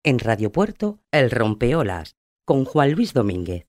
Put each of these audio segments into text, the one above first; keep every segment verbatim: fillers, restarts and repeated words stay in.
En Radio Puerto, El Rompeolas, con Juan Luis Domínguez.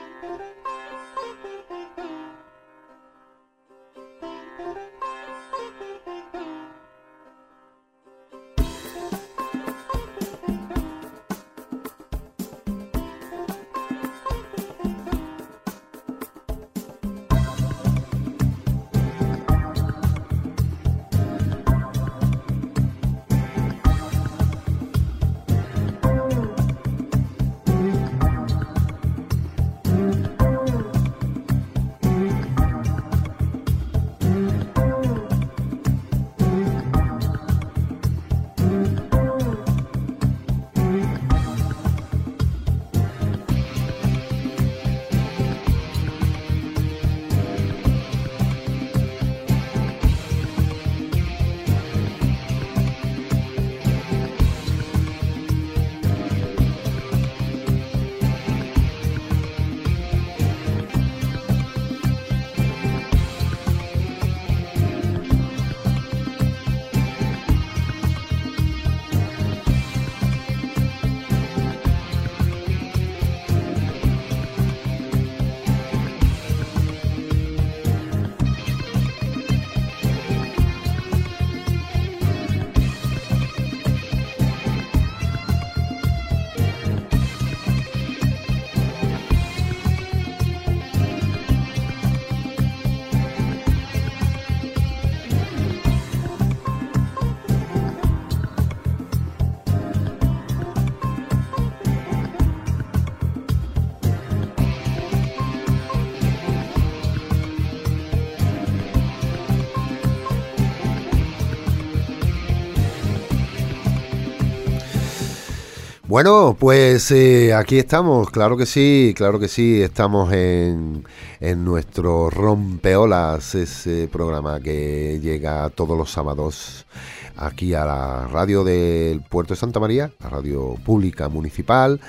Bueno, pues eh, aquí estamos, claro que sí, claro que sí, estamos en, en nuestro Rompeolas, ese programa que llega todos los sábados aquí a la radio del Puerto de Santa María, la radio pública municipal,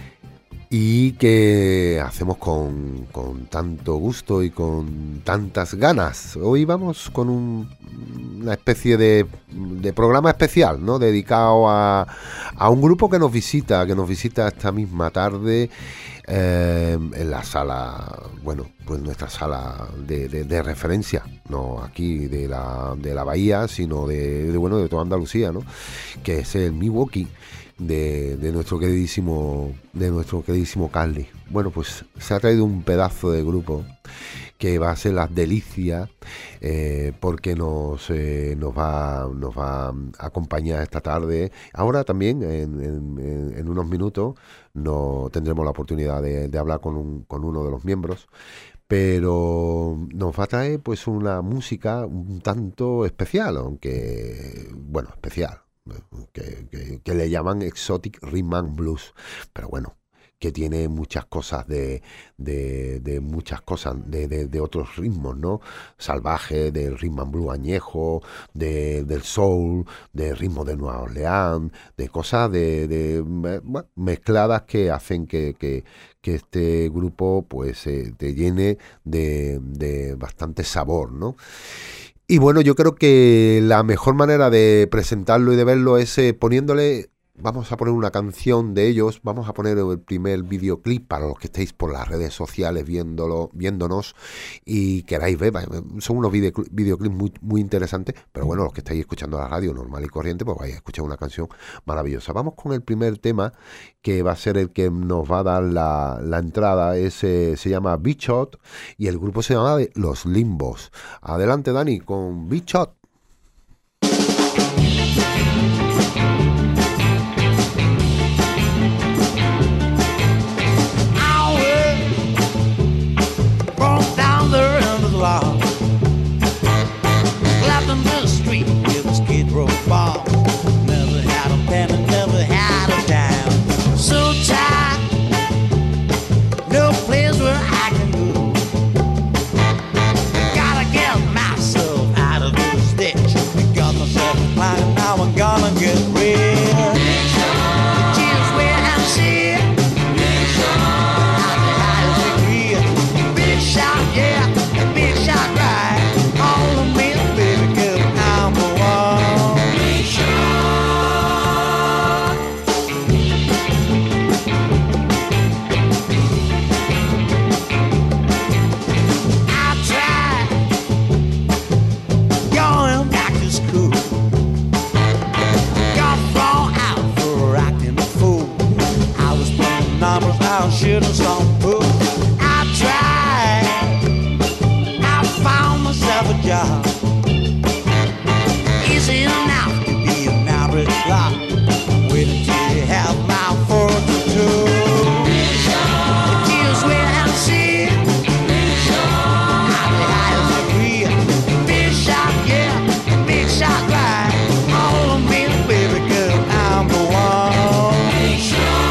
y que hacemos con, con tanto gusto y con tantas ganas. Hoy vamos con un, una especie de, de programa especial, ¿no? Dedicado a, a un grupo que nos visita, que nos visita esta misma tarde eh, en la sala, bueno, pues nuestra sala de, de, de referencia, no aquí de la, de la Bahía, sino de, de, bueno, de toda Andalucía, ¿no? Que es el Milwaukee. De, de nuestro queridísimo de nuestro queridísimo Carly. Bueno, pues se ha traído un pedazo de grupo que va a ser las delicias, eh, porque nos eh, nos va nos va a acompañar esta tarde. Ahora también en, en, en unos minutos no tendremos la oportunidad de, de hablar con un, con uno de los miembros, pero nos va a traer pues una música un tanto especial, aunque bueno, especial. Que, que, que le llaman Exotic Rhythm and Blues, pero bueno, que tiene muchas cosas de, de, de muchas cosas de, de, de otros ritmos, ¿no? Salvaje, del rhythm and blues añejo, de, del soul, del ritmo de Nueva Orleans, de cosas de, de bueno, mezcladas que hacen que, que, que este grupo pues eh, te llene de, de bastante sabor, ¿no? Y bueno, yo creo que la mejor manera de presentarlo y de verlo es eh, poniéndole, vamos a poner una canción de ellos, vamos a poner el primer videoclip para los que estéis por las redes sociales viéndolo, viéndonos y queráis ver, son unos videoclips videoclip muy, muy interesantes, pero bueno, los que estáis escuchando la radio normal y corriente, pues vais a escuchar una canción maravillosa. Vamos con el primer tema, que va a ser el que nos va a dar la, la entrada, ese se llama Big Shot y el grupo se llama Los Limbos. Adelante, Dani, con Big Shot. Gotta get myself out of this. or shooting some pool. I tried, I found myself a job. Easy enough to be an average clock. Waiting till you have my forty-two. The tears will have seen. I'm the highest degree. Big shot, yeah, big shot, right. All of me, baby girl, I'm the one. Big shot.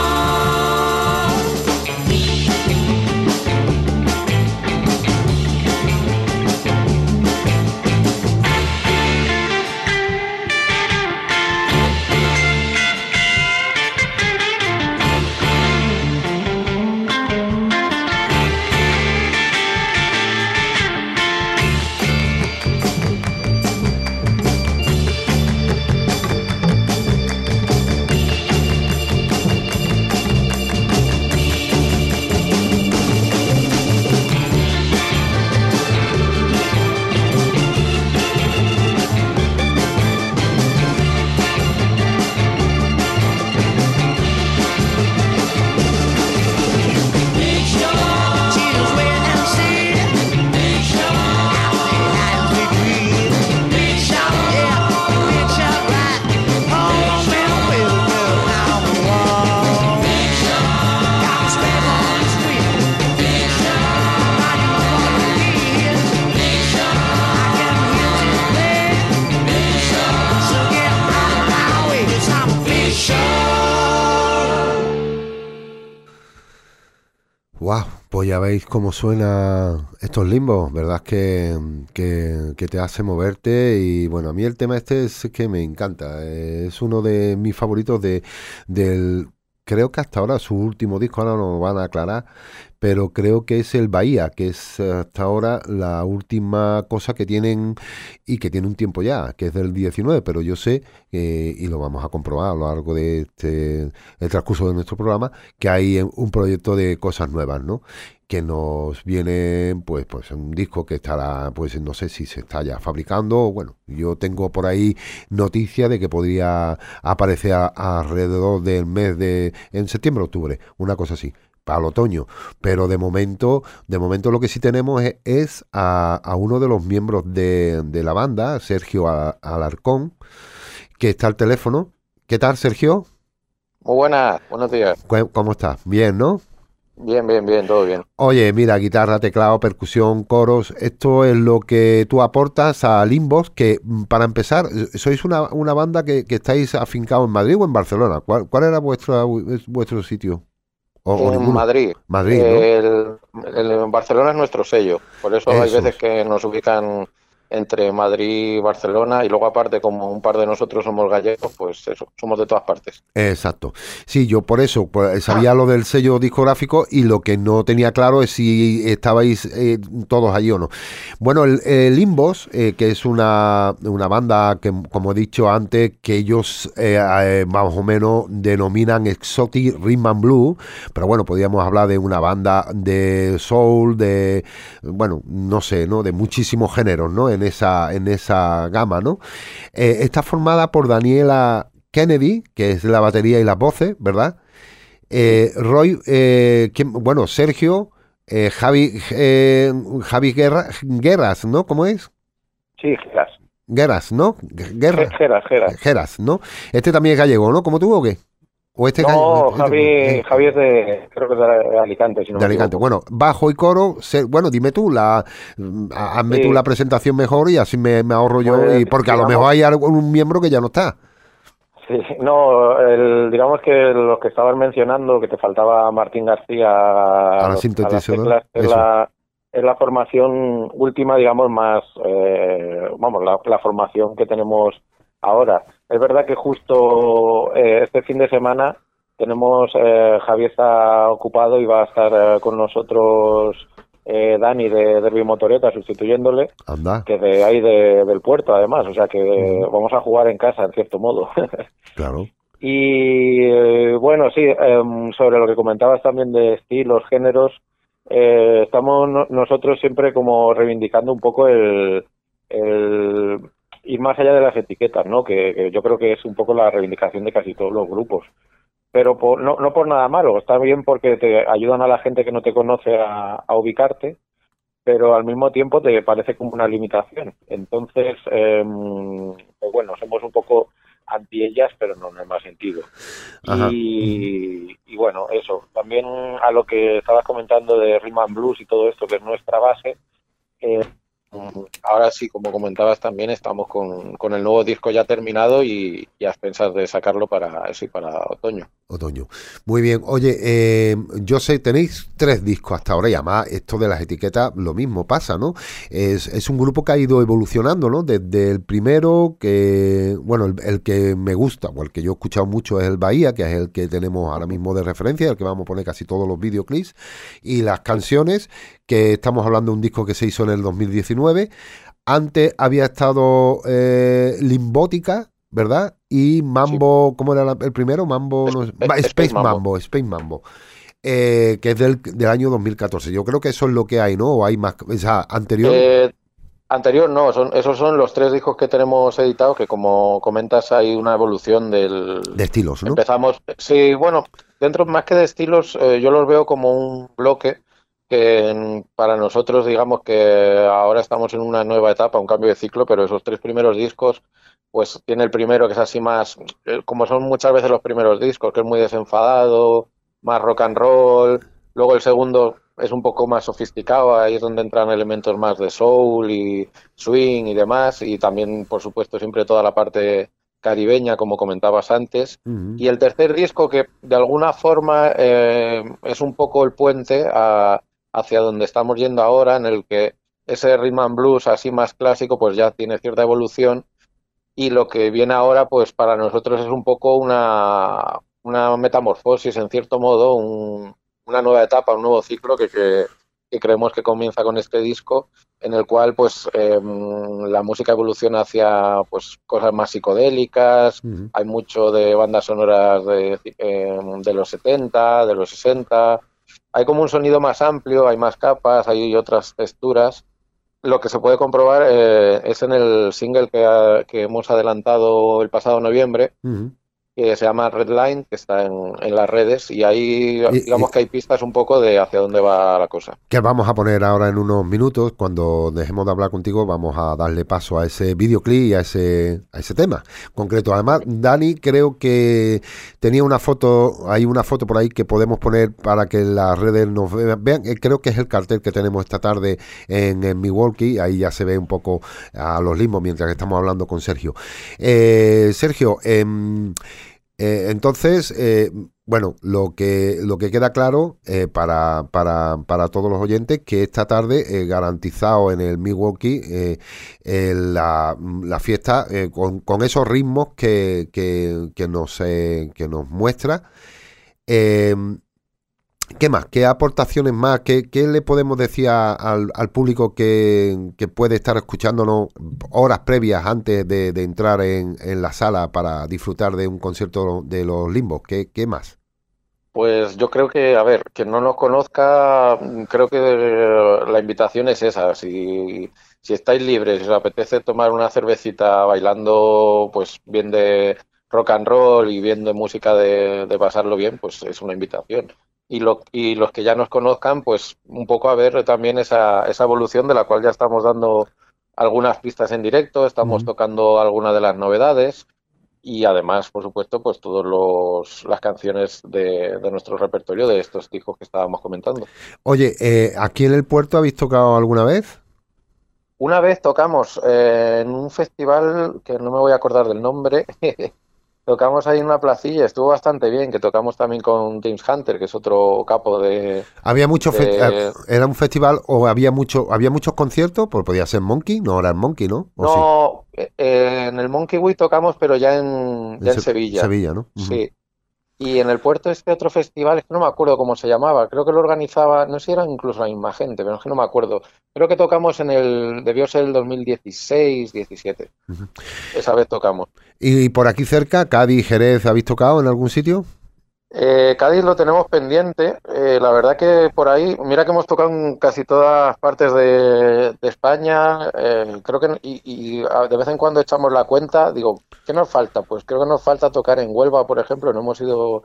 Wow, pues ya veis cómo suena estos limbos, ¿verdad? Que, que, que te hace moverte y bueno, a mí el tema este es que me encanta, es uno de mis favoritos de, del, creo que hasta ahora su último disco, ahora nos lo van a aclarar, pero creo que es el Bahía, que es hasta ahora la última cosa que tienen y que tiene un tiempo ya, que es del diecinueve, pero yo sé, eh, y lo vamos a comprobar a lo largo de este el transcurso de nuestro programa, que hay un proyecto de cosas nuevas, ¿no? Que nos viene, pues, pues un disco que estará, pues no sé si se está ya fabricando, bueno, yo tengo por ahí noticia de que podría aparecer a, a alrededor del mes de, en septiembre, octubre, una cosa así, para el otoño, pero de momento, de momento lo que sí tenemos es, es a, a uno de los miembros de, de la banda, Sergio Alarcón, que está al teléfono. ¿Qué tal, Sergio? Muy buenas, buenos días. ¿Cómo estás? Bien, ¿no? Bien, bien, bien, todo bien. Oye, mira, guitarra, teclado, percusión, coros, esto es lo que tú aportas a Limbos, que para empezar, sois una, una banda que, que estáis afincados en Madrid o en Barcelona. ¿Cuál, cuál era vuestra, vuestro sitio? O, o en Madrid. Madrid, ¿no? El, el, el Barcelona es nuestro sello, por eso, eso hay veces que nos ubican entre Madrid y Barcelona, y luego aparte, como un par de nosotros somos gallegos, pues eso, somos de todas partes. Exacto. Sí, yo por eso pues, sabía ah. lo del sello discográfico, y lo que no tenía claro es si estabais eh, todos allí o no. Bueno, el, el Limbos, eh, que es una, una banda que, como he dicho antes, que ellos eh, eh, más o menos denominan Exotic Rhythm and Blues, pero bueno, podríamos hablar de una banda de soul, de, bueno, no sé, ¿no? De muchísimos géneros, ¿no? En esa, en esa gama, ¿no? Eh, está formada por Daniela Kennedy, que es la batería y las voces, ¿verdad? Eh, Roy, eh, ¿quién? Bueno, Sergio, eh, Javi, eh, Javi Guerra, Guerras, ¿no? ¿Cómo es? Sí, Geras. Guerras, ¿no? Guerra. Geras, Geras. Geras, ¿no? Este también es gallego, ¿no? ¿Como tú o qué? ¿O este no, es Javi, eh, Javi es de, creo que es de Alicante. Si no de Alicante. Bueno, bajo y coro, se, bueno, dime tú, la, hazme sí. tú la presentación mejor y así me, me ahorro yo, pues, y porque digamos, a lo mejor hay algún miembro que ya no está. Sí, no, el, digamos que los que estabas mencionando, que te faltaba Martín García a la sintetizadora, es la, es la formación última, digamos, más, eh, vamos, la, la formación que tenemos ahora. Es verdad que justo eh, este fin de semana tenemos, eh, Javier está ocupado y va a estar eh, con nosotros eh, Dani de Derby Motoreta sustituyéndole, Anda. que de ahí de, del puerto además, o sea que uh-huh. vamos a jugar en casa en cierto modo. Claro. Y eh, bueno, sí, eh, sobre lo que comentabas también de estilos, géneros, eh, estamos no, nosotros siempre como reivindicando un poco el... el ir más allá de las etiquetas, ¿no? Que, que yo creo que es un poco la reivindicación de casi todos los grupos. pero por, no, no por nada malo, está bien porque te ayudan a la gente que no te conoce a, a ubicarte, pero al mismo tiempo te parece como una limitación. Entonces, eh, pues bueno, somos un poco anti ellas, pero no en el más sentido. Y, y bueno, eso, también a lo que estabas comentando de Rhythm and Blues y todo esto, que es nuestra base, eh, ahora sí, como comentabas también, estamos con, con el nuevo disco ya terminado y, y a expensas de sacarlo para eso y para otoño. Otoño. Muy bien. Oye, eh, yo sé, tenéis tres discos hasta ahora y además esto de las etiquetas lo mismo pasa, ¿no? Es, es un grupo que ha ido evolucionando, ¿no? Desde el primero que, bueno, el, el que me gusta o el que yo he escuchado mucho es el Bahía, que es el que tenemos ahora mismo de referencia, el que vamos a poner casi todos los videoclips y las canciones, que estamos hablando de un disco que se hizo en el dos mil diecinueve. Antes había estado eh, Limbótica, ¿verdad? Y Mambo, sí. ¿Cómo era la, el primero? Mambo, no, Space, Space, Space Mambo. Mambo, Space Mambo, eh, que es del, del año dos mil catorce. Yo creo que eso es lo que hay, ¿no? ¿O hay más? O sea, anterior. Eh, anterior no, son, esos son los tres discos que tenemos editados, que como comentas hay una evolución del... De estilos, ¿no? Empezamos, sí, bueno, dentro más que de estilos, eh, yo los veo como un bloque que para nosotros, digamos que ahora estamos en una nueva etapa, un cambio de ciclo, pero esos tres primeros discos, pues tiene el primero que es así más, como son muchas veces los primeros discos, que es muy desenfadado, más rock and roll. Luego el segundo es un poco más sofisticado, ahí es donde entran elementos más de soul y swing y demás, y también, por supuesto, siempre toda la parte caribeña, como comentabas antes. Uh-huh. Y el tercer disco, que de alguna forma eh, es un poco el puente a, hacia donde estamos yendo ahora, en el que ese rhythm and blues así más clásico pues ya tiene cierta evolución, y lo que viene ahora pues para nosotros es un poco una, una metamorfosis en cierto modo, un, una nueva etapa, un nuevo ciclo que, que, que creemos que comienza con este disco, en el cual pues eh, la música evoluciona hacia pues cosas más psicodélicas. Uh-huh. Hay mucho de bandas sonoras de, eh, de los setenta, de los sesenta. Hay como un sonido más amplio, hay más capas, hay otras texturas. Lo que se puede comprobar eh, es en el single que, ha, que hemos adelantado el pasado noviembre, uh-huh. que se llama Redline, que está en, en las redes, y ahí y, digamos y, que hay pistas un poco de hacia dónde va la cosa. Que vamos a poner ahora en unos minutos, cuando dejemos de hablar contigo, vamos a darle paso a ese videoclip y a ese, a ese tema concreto. Además, Dani, creo que tenía una foto, hay una foto por ahí que podemos poner para que las redes nos vean, vean creo que es el cartel que tenemos esta tarde en, en Milwaukee, ahí ya se ve un poco a los limos mientras que estamos hablando con Sergio. Eh, Sergio, eh, Eh, entonces, eh, bueno, lo que lo que queda claro eh, para, para, para todos los oyentes, que esta tarde eh, garantizado en el Milwaukee eh, eh, la, la fiesta eh, con, con esos ritmos que, que, que, nos, eh, que nos muestra. Eh, ¿Qué más? ¿Qué aportaciones más? ¿Qué, qué le podemos decir a, al, al público que, que puede estar escuchándonos horas previas antes de, de entrar en, en la sala para disfrutar de un concierto de los Limbos? ¿Qué, qué más? Pues yo creo que, a ver, quien no nos conozca, creo que la invitación es esa. Si, si estáis libres, si os apetece tomar una cervecita bailando, pues bien de rock and roll y bien de música de, de pasarlo bien, pues es una invitación. Y, lo, y los que ya nos conozcan, pues un poco a ver también esa, esa evolución de la cual ya estamos dando algunas pistas en directo, estamos uh-huh. tocando algunas de las novedades y además, por supuesto, pues todas las canciones de, de nuestro repertorio de estos discos que estábamos comentando. Oye, eh, ¿aquí en el puerto habéis tocado alguna vez? Una vez tocamos eh, en un festival que no me voy a acordar del nombre. Tocamos ahí en una placilla, estuvo bastante bien, que tocamos también con James Hunter, que es otro capo de... ¿Había mucho de... Fe- ¿Era un festival o había mucho había muchos conciertos? Pues podía ser Monkey, no era el Monkey, ¿no? ¿O no, sí? eh, en el Monkey Way tocamos, pero ya en, ya en, en Sevilla. Sevilla, ¿no? Uh-huh. Sí. Y en el puerto este otro festival, es que no me acuerdo cómo se llamaba, creo que lo organizaba, no sé si era incluso la misma gente, pero es que no me acuerdo. Creo que tocamos en el, debió ser el dos mil dieciséis, diecisiete. Uh-huh. Esa vez tocamos. ¿Y por aquí cerca, Cádiz, Jerez, habéis tocado en algún sitio? Eh, Cádiz lo tenemos pendiente, eh, la verdad que por ahí, mira que hemos tocado en casi todas partes de, de España, eh, creo que y, y de vez en cuando echamos la cuenta, digo, ¿qué nos falta? Pues creo que nos falta tocar en Huelva, por ejemplo, no hemos ido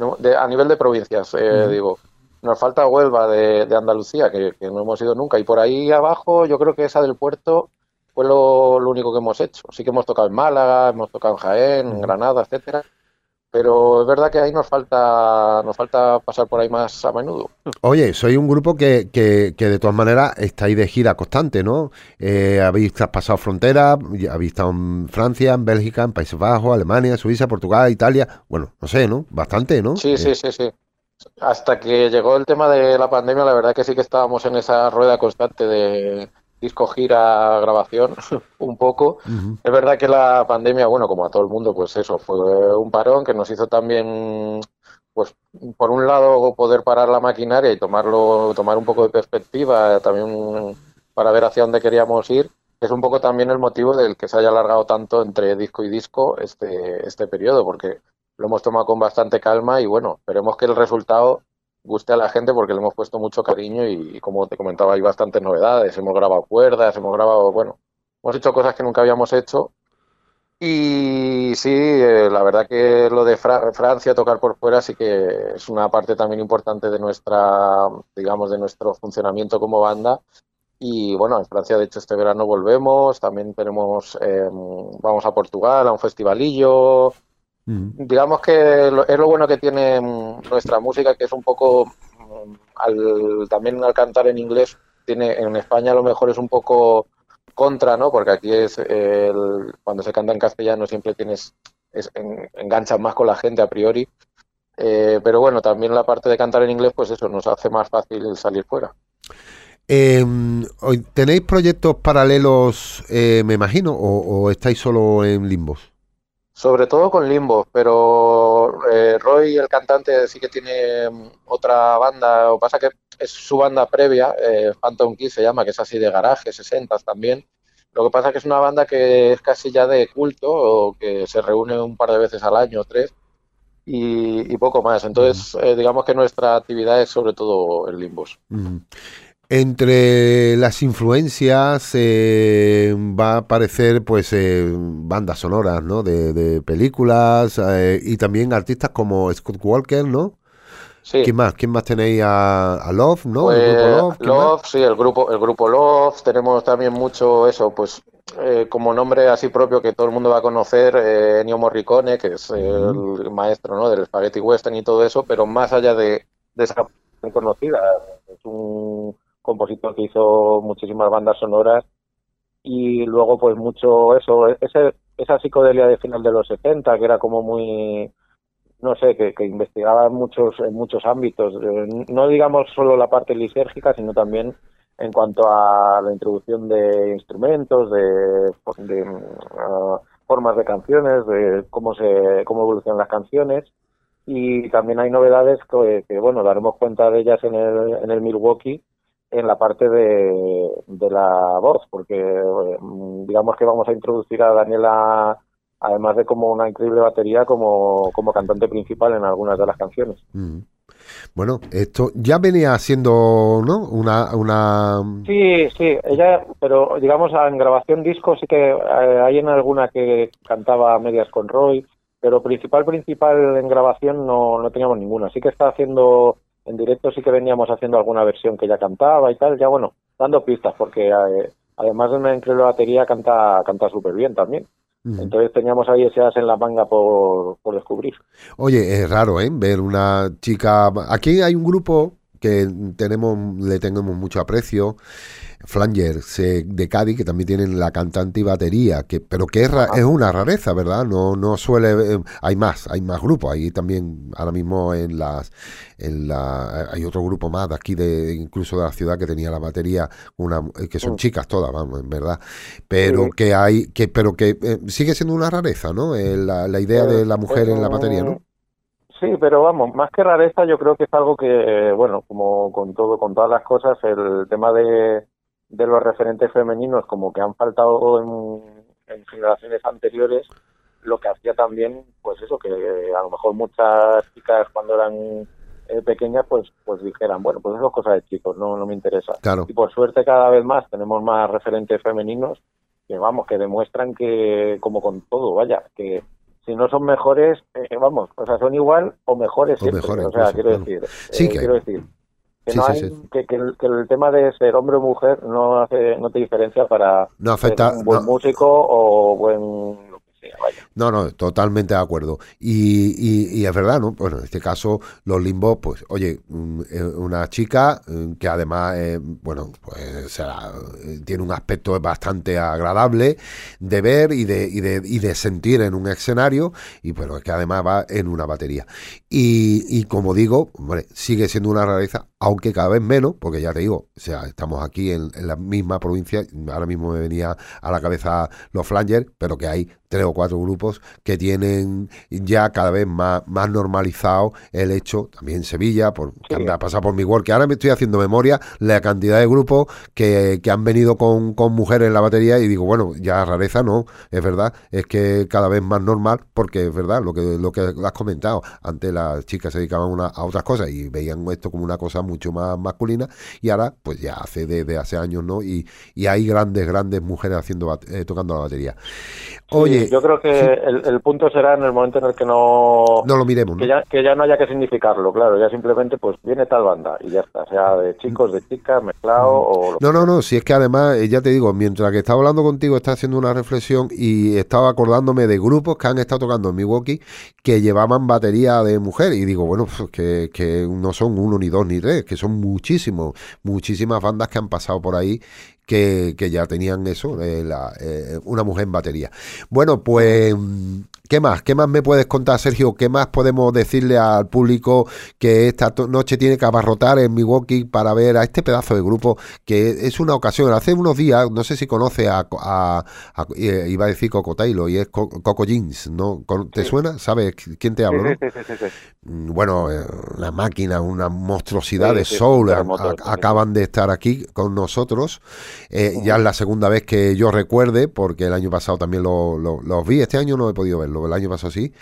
no, de, a nivel de provincias, eh, Uh-huh. digo. Nos falta Huelva de, de Andalucía, que, que no hemos ido nunca. Y por ahí abajo, yo creo que esa del puerto fue lo, lo único que hemos hecho. Sí que hemos tocado en Málaga, hemos tocado en Jaén, en Uh-huh. Granada, etcétera. Pero es verdad que ahí nos falta, nos falta pasar por ahí más a menudo. Oye, soy un grupo que, que, que de todas maneras estáis de gira constante, ¿no? Eh, habéis traspasado fronteras, y habéis estado en Francia, en Bélgica, en Países Bajos, Alemania, Suiza, Portugal, Italia. Bueno, no sé, ¿no? Bastante, ¿no? Sí, Eh, sí, sí, sí. Hasta que llegó el tema de la pandemia, la verdad que sí que estábamos en esa rueda constante de disco, gira, grabación, un poco. uh-huh. Es verdad que la pandemia, bueno, como a todo el mundo, pues eso, fue un parón que nos hizo también, pues, por un lado, poder parar la maquinaria y tomarlo, tomar un poco de perspectiva, también para ver hacia dónde queríamos ir. Es un poco también el motivo del que se haya alargado tanto entre disco y disco este, este periodo, porque lo hemos tomado con bastante calma y bueno, esperemos que el resultado guste a la gente porque le hemos puesto mucho cariño y, y como te comentaba hay bastantes novedades, hemos grabado cuerdas, hemos grabado, bueno, hemos hecho cosas que nunca habíamos hecho y sí, eh, la verdad que lo de Fra- Francia, tocar por fuera sí que es una parte también importante de nuestra, digamos, de nuestro funcionamiento como banda. Y bueno, en Francia, de hecho, este verano volvemos. También tenemos, eh, vamos a Portugal a un festivalillo. Uh-huh. Digamos que lo, es lo bueno que tiene mm, nuestra música, que es un poco, mm, al, también al cantar en inglés, tiene en España a lo mejor es un poco contra, ¿no? Porque aquí es eh, el, cuando se canta en castellano siempre tienes, es, en, enganchas más con la gente a priori. Eh, pero bueno, también la parte de cantar en inglés, pues eso, nos hace más fácil salir fuera. Eh, hoy- ¿Tenéis proyectos paralelos, eh, me imagino, o, o estáis solo en Limbos? Sobre todo con Limbo, pero eh, Roy, el cantante, sí que tiene mm, otra banda. Lo que pasa que es su banda previa, eh, Phantom Kiss se llama, que es así de garaje, sesentas también. Lo que pasa que es una banda que es casi ya de culto, o que se reúne un par de veces al año, tres, y, y poco más. Uh-huh. Entonces, eh, digamos que nuestra actividad es sobre todo el Limbos. Uh-huh. Entre las influencias eh, va a aparecer pues eh, bandas sonoras, ¿no? De, de películas eh, y también artistas como Scott Walker, ¿no? Sí. ¿Quién más? ¿Quién más tenéis a, a Love, ¿no? El grupo Pues Love, ¿quién más? Love, sí, el grupo, el grupo Love, tenemos también mucho eso, pues eh, como nombre así propio que todo el mundo va a conocer, eh, Ennio Morricone, que es Uh-huh. el maestro, ¿no? Del Spaghetti Western y todo eso, pero más allá de, de esa muy conocida, es un compositor que hizo muchísimas bandas sonoras y luego pues mucho eso, ese, esa psicodelia de final de los setenta que era como muy no sé, que, que investigaba en muchos, en muchos ámbitos, eh, no digamos solo la parte lisérgica, sino también en cuanto a la introducción de instrumentos, de, de uh, formas de canciones, de cómo se cómo evolucionan las canciones. Y también hay novedades que, que bueno, daremos cuenta de ellas en el, en el Milwaukee, en la parte de, de la voz, porque eh, digamos que vamos a introducir a Daniela, además de como una increíble batería, como, como cantante principal en algunas de las canciones. Uh-huh. Bueno, esto ya venía siendo, ¿no? Una, una... Sí, sí, ella, pero digamos en grabación disco sí que eh, hay en alguna que cantaba a medias con Roy, pero principal, principal en grabación no, no teníamos ninguna. Sí que está haciendo, en directo sí que veníamos haciendo alguna versión que ella cantaba y tal, ya bueno, dando pistas, porque eh, además de una increíble batería canta, canta súper bien también. Uh-huh. Entonces teníamos ahí ese as en la manga por, por descubrir. Oye, es raro, ¿eh? Ver una chica... Aquí hay un grupo que tenemos, le tenemos mucho aprecio, Flangers eh, de Cádiz, que también tienen la cantante y batería, que, pero que es, ra- Ajá. es una rareza, ¿verdad? No, no suele... eh, hay más, hay más grupos. Hay también, ahora mismo en las... En la, hay otro grupo más de aquí, de incluso de la ciudad, que tenía la batería, una eh, que son Mm. chicas todas, vamos, en verdad. Pero Sí. que hay... que Pero que eh, sigue siendo una rareza, ¿no? Eh, la, la idea Eh, de la mujer en la batería, eh, ¿no? sí, pero vamos, más que rareza, yo creo que es algo que, eh, bueno, como con todo, con todas las cosas, el tema de, de los referentes femeninos, como que han faltado en, en generaciones anteriores, lo que hacía también, pues eso, que eh, a lo mejor muchas chicas cuando eran eh, pequeñas, pues, pues dijeran, bueno, pues eso es cosa de chicos, no, no me interesa. Claro. Y por suerte cada vez más tenemos más referentes femeninos que, vamos, que demuestran que, como con todo, vaya, que si no son mejores, eh, vamos, o sea, son igual o mejores O siempre. mejores O sea, incluso, quiero claro. decir, Sí eh, que- quiero decir que Sí, no sí, hay, sí. que, que el, que el tema de ser hombre o mujer no hace, no te diferencia para No ser afecta, un buen no, músico o buen lo que sea, vaya. no, no, totalmente de acuerdo. Y, y, y es verdad, ¿no? Bueno, en este caso, los limbos, pues, oye, mm, eh, una chica eh, que además, eh, bueno, pues, o sea, eh, tiene un aspecto bastante agradable de ver y de, y de, y de sentir en un escenario, y pero es que además va en una batería. Y, y como digo, hombre, sigue siendo una rareza, aunque cada vez menos, porque ya te digo, o sea, estamos aquí en, en la misma provincia, ahora mismo me venía a la cabeza los Flangers, pero que hay tres o cuatro grupos que tienen ya cada vez más, más normalizado el hecho, también Sevilla, por, que Sí. anda a pasar por mi work, que ahora me estoy haciendo memoria la cantidad de grupos que, que han venido con, con mujeres en la batería y digo, bueno, ya rareza no, es verdad, es que cada vez más normal, porque es verdad, lo que, lo que has comentado, antes las chicas se dedicaban una, a otras cosas y veían esto como una cosa mucho más masculina y ahora pues ya hace desde hace años, ¿no? Y, y hay grandes, grandes mujeres haciendo bat- eh, tocando la batería. Oye, Sí, yo creo que sí, el, el punto será en el momento en el que no no lo miremos, que ¿no? ya que ya no haya que significarlo, claro, ya simplemente pues viene tal banda y ya está, sea de chicos, de chicas, mezclado o lo No, no, no, si es que además, eh, ya te digo, mientras que estaba hablando contigo, estaba haciendo una reflexión y estaba acordándome de grupos que han estado tocando en Milwaukee que llevaban batería de mujer y digo, bueno, pues que, que no son uno, ni dos, ni tres, que son muchísimos, muchísimas bandas que han pasado por ahí que, que ya tenían eso, eh, la, eh, una mujer en batería. Bueno, pues, ¿qué más? ¿Qué más me puedes contar, Sergio? ¿Qué más podemos decirle al público que esta to- noche tiene que abarrotar en Milwaukee para ver a este pedazo de grupo que es una ocasión? Hace unos días, no sé si conoce a, a- a- eh, iba a decir Coco Taylor y es Co- Coco Jeans, ¿no? Con- ¿Te Sí. suena? ¿Sabes quién te Sí, hablo, sí, no? sí, sí, sí, sí. Mm, Bueno, eh, la máquina, una monstruosidad Sí, de sí, soul, a- terremoto, a- sí, sí, acaban de estar aquí con nosotros. Eh, Ujú. ya es la segunda vez que yo recuerde, porque el año pasado también lo- lo- los vi, este año no he podido verlo, el año pasado sí.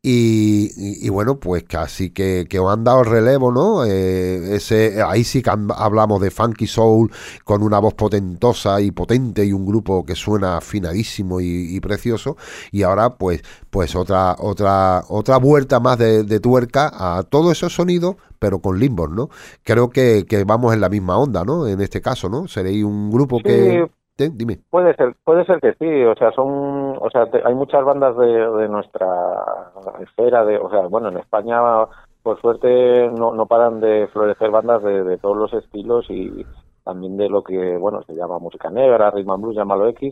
Y, y- y bueno, pues casi que, que os han dado el relevo, ¿no? Eh, ese, ahí sí que han- hablamos de funky soul con una voz potentosa y potente y un grupo que suena afinadísimo y, y precioso. Y ahora pues, pues otra, otra, otra vuelta más de, de tuerca a todos esos sonidos, pero con limbos, ¿no? Creo que, que vamos en la misma onda, ¿no? En este caso, ¿no? Seréis un grupo Sí, que... ¿Eh? Dime. puede ser, puede ser que sí, o sea, son, o sea, te- hay muchas bandas de, de nuestra esfera, de, o sea, bueno, en España, por suerte, no, no paran de florecer bandas de, de todos los estilos y también de lo que, bueno, se llama música negra, rhythm and blues, llámalo X,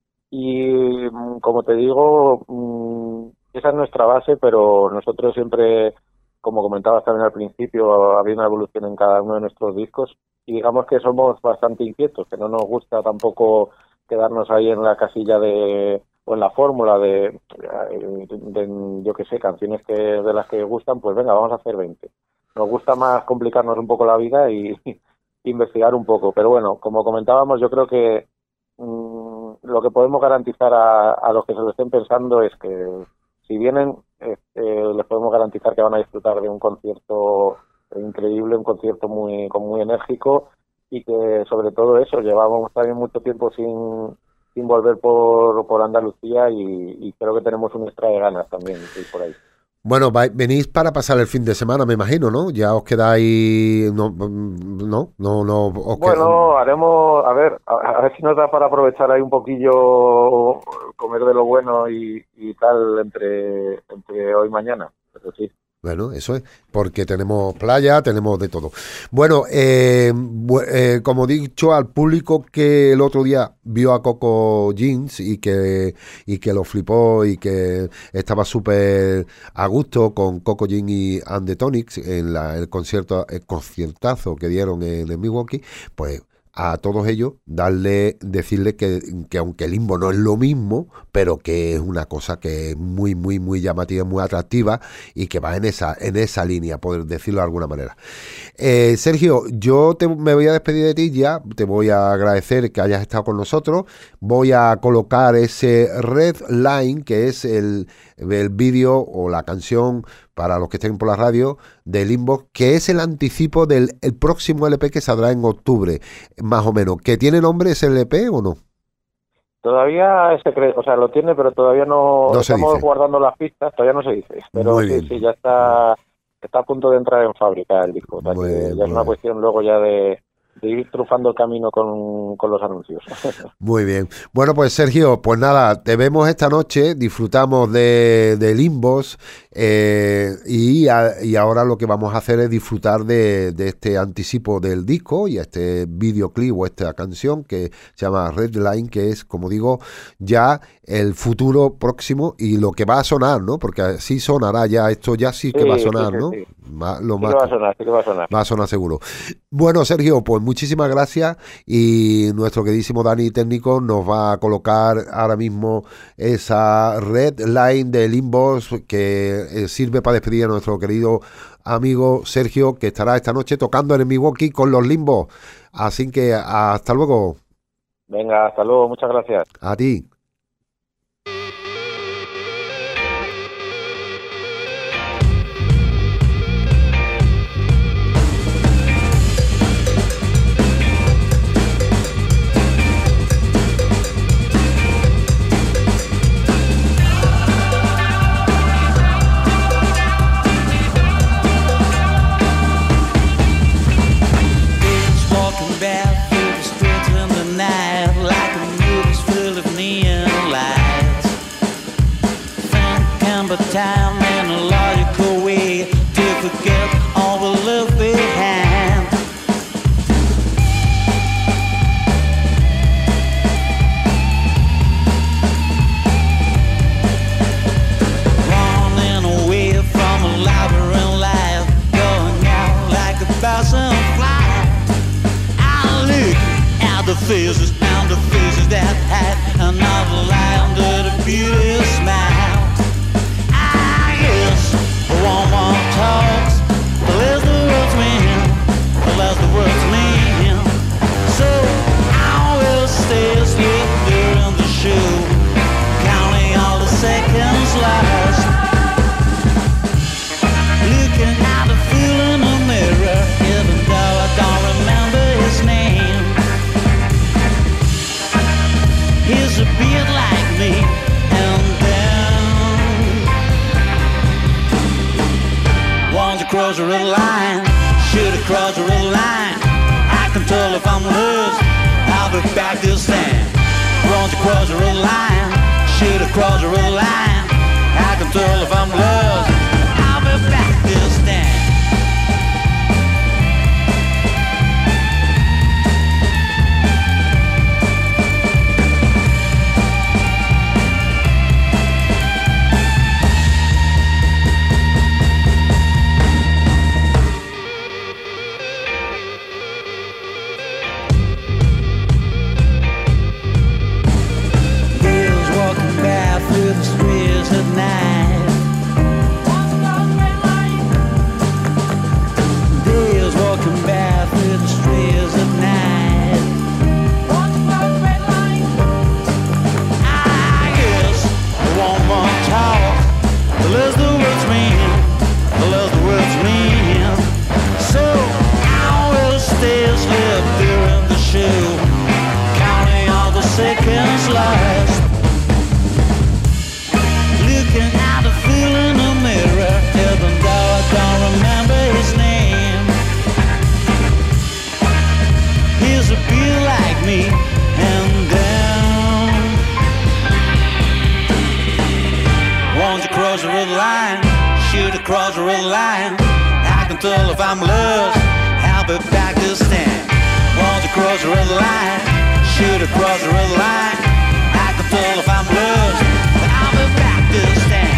y mm, como te digo, mm, esa es nuestra base, pero nosotros siempre, como comentabas también al principio, ha habido una evolución en cada uno de nuestros discos y digamos que somos bastante inquietos, que no nos gusta tampoco quedarnos ahí en la casilla de o en la fórmula de, de, de, yo qué sé, canciones que de las que gustan, pues venga, vamos a hacer veinte. Nos gusta más complicarnos un poco la vida y investigar un poco, pero bueno, como comentábamos, yo creo que mmm, lo que podemos garantizar a, a los que se lo estén pensando es que si vienen, eh, eh, les podemos garantizar que van a disfrutar de un concierto increíble, un concierto muy muy enérgico y que sobre todo eso, llevamos también mucho tiempo sin, sin volver por, por Andalucía y, y creo que tenemos un extra de ganas también de ir por ahí. Bueno, vai- venís para pasar el fin de semana, me imagino, ¿no? Ya os quedáis... No, no, no, no os qued- Bueno, haremos, a ver, a, a ver si nos da para aprovechar ahí un poquillo, comer de lo bueno y, y tal entre, entre hoy y mañana, pero sí. Bueno, eso es, porque tenemos playa, tenemos de todo. Bueno, eh, bu- eh, como he dicho al público que el otro día vio a Coco Jeans y que, y que lo flipó y que estaba súper a gusto con Coco Jeans y And the Tonics en la, el concierto, el conciertazo que dieron en, en Milwaukee, pues a todos ellos darle, decirle que, que aunque Limbo no es lo mismo, pero que es una cosa que es muy, muy, muy llamativa, muy atractiva y que va en esa, en esa línea, por decirlo de alguna manera. Eh, Sergio, yo te, me voy a despedir de ti ya, te voy a agradecer que hayas estado con nosotros, voy a colocar ese Red Line, que es el, el vídeo o la canción para los que estén por la radio de Limbo, que es el anticipo del el próximo L P que saldrá en octubre, más o menos. ¿Que tiene nombre ese L P o no? Todavía es secreto, o sea, lo tiene, pero todavía no, No se estamos dice. guardando las pistas, todavía no se dice. Pero Muy sí, bien. sí, ya está, está a punto de entrar en fábrica el disco. O sea, Muy que bien, ya muy es una bien. cuestión luego ya de, de ir trufando el camino con, con los anuncios. Muy bien. Bueno, pues Sergio, pues nada, te vemos esta noche, disfrutamos de, de Limbos eh, y, a- y ahora lo que vamos a hacer es disfrutar de, de este anticipo del disco y este videoclip o esta canción que se llama Red Line, que es, como digo, ya el futuro próximo y lo que va a sonar, ¿no? Porque así sonará ya, esto ya sí que Sí, va a sí, sonar, sí, ¿no? sí. Ma- lo Sí más que va a que- sonar, sí que va a sonar. Va a sonar seguro. Bueno, Sergio, pues muchísimas gracias y nuestro queridísimo Dani técnico nos va a colocar ahora mismo esa red line de Limbos que eh, sirve para despedir a nuestro querido amigo Sergio, que estará esta noche tocando en el Milwaukee con los Limbos. Así que hasta luego. Venga, hasta luego, muchas gracias. A ti. Kids walking back through the streets in the night, like a movie's full of neon lights. Think can be time in a logical way to forget all we left behind. Running away from a labyrinth life, going out like a thousand flies. I look at the faces and the faces that had another lie under the beauty smile. I guess the woman talks, the less the words mean, the less the words mean. So I will stay asleep during the show, counting all the seconds lost. Looking at the fool in the mirror, even though I don't remember his name. He's a bit like me, and then once you cross the red line, shoot across the red line. I can tell if I'm lost, I'll be back this time. Once you cross the red line, shoot across the red line. I can tell if I'm lost, I'll be back this time. Girls walking back through the streets at night. Girls walking back through the streets at night. I guess the woman talk, the less the words mean, the less the words mean. So I will stay asleep during the show, counting all the seconds lost. Looking at the fool in the mirror, even though I don't remember his name. He's a bit like me, and then once you cross the red line, shoot across the red line. I can tell if I'm lost, I'll be back this time. Once you cross the red line, shoot across the red line. I can tell if I'm lost, I'll be back this time.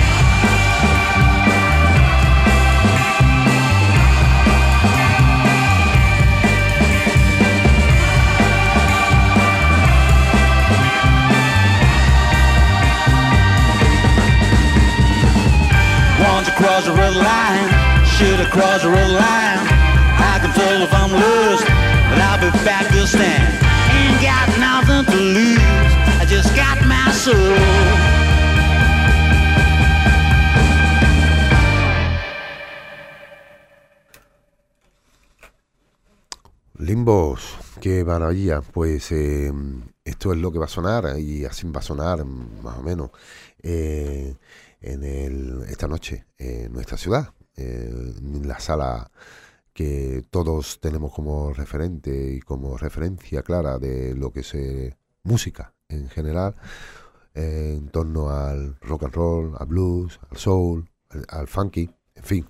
Once you cross the red line, shoot across the red line. I can tell if I'm lost, but I'll be back this time. Ain't got nothing to lose, I just got my soul. Limbos, qué maravilla. Pues eh, esto es lo que va a sonar y así va a sonar más o menos eh, en el, esta noche en nuestra ciudad, eh, en la sala que todos tenemos como referente y como referencia clara de lo que es eh, música en general, eh, en torno al rock and roll, al blues, al soul, al, al funky, en fin.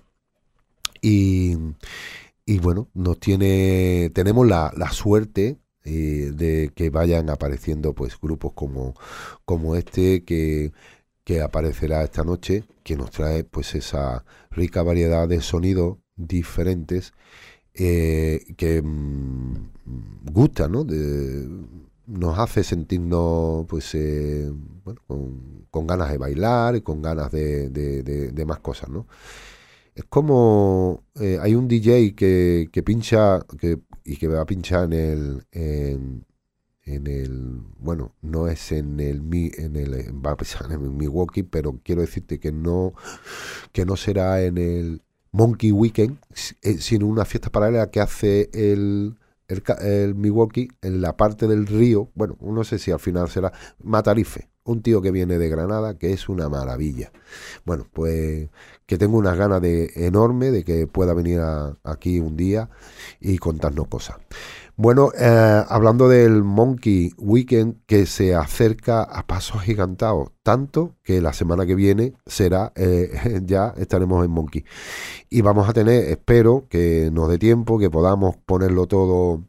Y, y bueno, nos tiene, tenemos la, la suerte eh, de que vayan apareciendo pues grupos como, como este que, que aparecerá esta noche, que nos trae pues esa rica variedad de sonidos diferentes eh, que mmm, gusta, ¿no? De, nos hace sentirnos pues eh, bueno, con, con ganas de bailar y con ganas de, de, de, de más cosas, ¿no? Es como eh, hay un D J que, que pincha que, y que va a pinchar en el en, en el bueno, no es en el mi en el va a pinchar en el Milwaukee, pero quiero decirte que no que no será en el Monkey Weekend, sino una fiesta paralela que hace el, el, el Milwaukee en la parte del río. Bueno, no sé si al final será Matarife, un tío que viene de Granada, que es una maravilla. Bueno, pues que tengo unas ganas de enorme de que pueda venir a, aquí un día y contarnos cosas. Bueno, eh, hablando del Monkey Weekend que se acerca a pasos agigantados, tanto que la semana que viene será, eh, ya estaremos en Monkey. Y vamos a tener, espero que nos dé tiempo, que podamos ponerlo todo